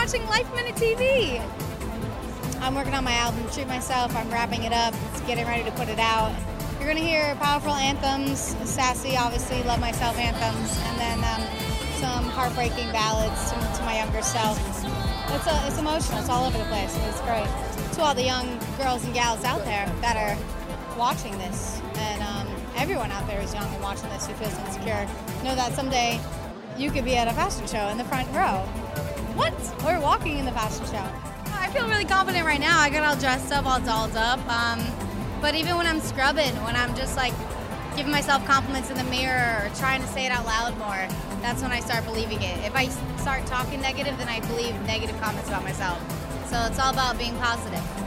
watching Life Minute TV. I'm working on my album, Treat Myself. I'm wrapping it up, getting ready to put it out. You're gonna hear powerful anthems, sassy, obviously, love myself anthems, and then some heartbreaking ballads to my younger self. It's emotional, it's all over the place, it's great. To all the young girls and gals out there that are watching this, and everyone out there who's young and watching this who feels insecure, know that someday you could be at a fashion show in the front row. What? Or walking in the fashion show. I feel really confident right now. I got all dressed up, all dolled up. But even when I'm scrubbing, when I'm just like giving myself compliments in the mirror or trying to say it out loud more, that's when I start believing it. If I start talking negative, then I believe negative comments about myself. So it's all about being positive.